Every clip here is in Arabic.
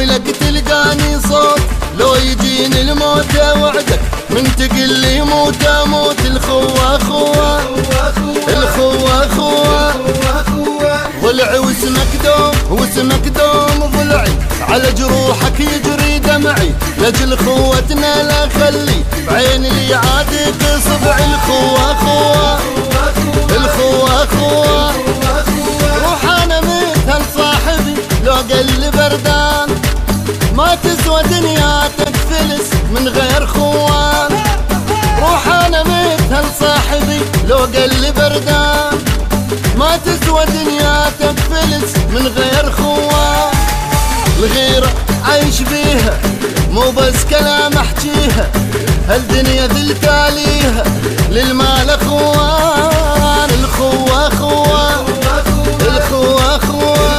ولك تلقاني صوت لو يجيني الموت وعدك من تقلي موت اموت. الخوة خوة الخوة خوة ضلعي واسمك دوم واسمك دوم ضلعي على جروحك يجري دمعي لاجل خوتنا لا خلي بعين اللي عادك صبعي. الخوة خوة الخوة خوة روح انا مثل صاحبي لو قل بردان ما تسوى دنياتك فلس من غير خوان. روح انا مثل صاحبي لو قل بردان ما تسوى دنياتك فلس من غير خوان. الغيرة عايش بيها مو بس كلام احجيها هالدنيا ذلت عليها للمال اخوان. الخوة خوة الخوة خوة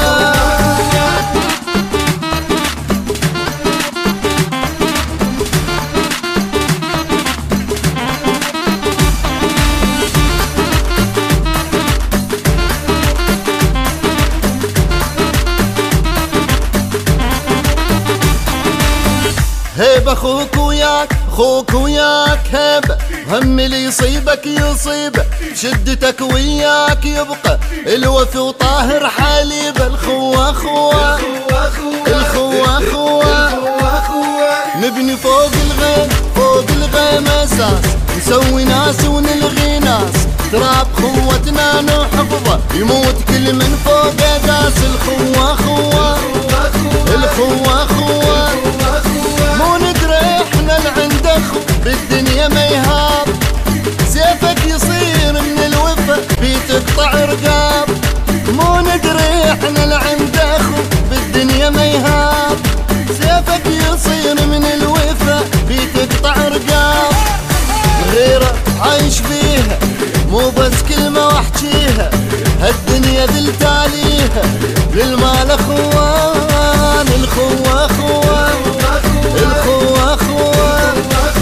هيب اخوك وياك اخوك وياك هيبة هم اللي يصيبك يصيبه شدتك وياك يبقى الوفي وطاهر حليبه. الخوة خوة الخوة خوة نبني فوق الغيم فوق الغيم اساس نسوي ناس ونلغي ناس تراب خوتنا نحفظه يموت كل من فوق داس. الخوة خوة الخوة خوة مو ندري احنا اللي عند اخو بالدنيا ما يهاب سيفك يصير من الوفا بتقطع رقاب. مو ندري احنا اللي عند اخو بالدنيا ما يهاب سيفك يصير من الوفا بتقطع رقاب. غيره عايش بيها مو بس كلمة واحجيها هالدنيا ذلت عليها للمال اخوان. الخوة خوة الخوة خوة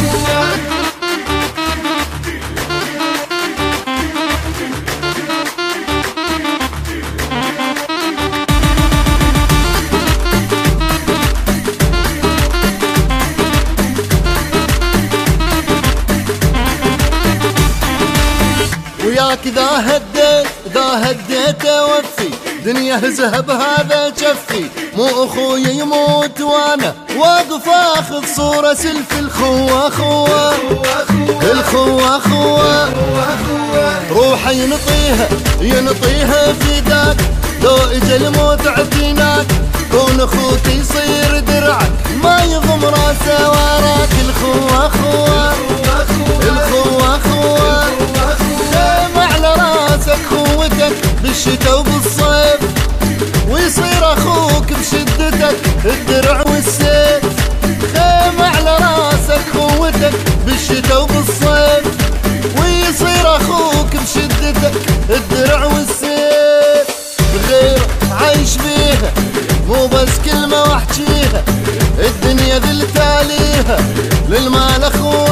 وياك ذا هديت اوفي دنيا ذهب هذا جفي مو اخوي يموت وانا واقف اخذ صورة سلفي. الخوة خوة الخوة خوة روحي ينطيها في ذاك لو اجى الموت عفيناك كون اخوك يصير درعك ما يضم راسه وراك. الخوة خوة الخوة خوة دايم على راسك خوتك بالشتا وبالصيف ويصير اخوك بشدتك الدرع والسيف. خيم على راسك خوتك بالشتا وبالصيف ويصير اخوك بشدتك الدرع والسيف. غير عايش بيها مو بس كلمة واحجيها الدنيا ذلت عليها للمال اخوان.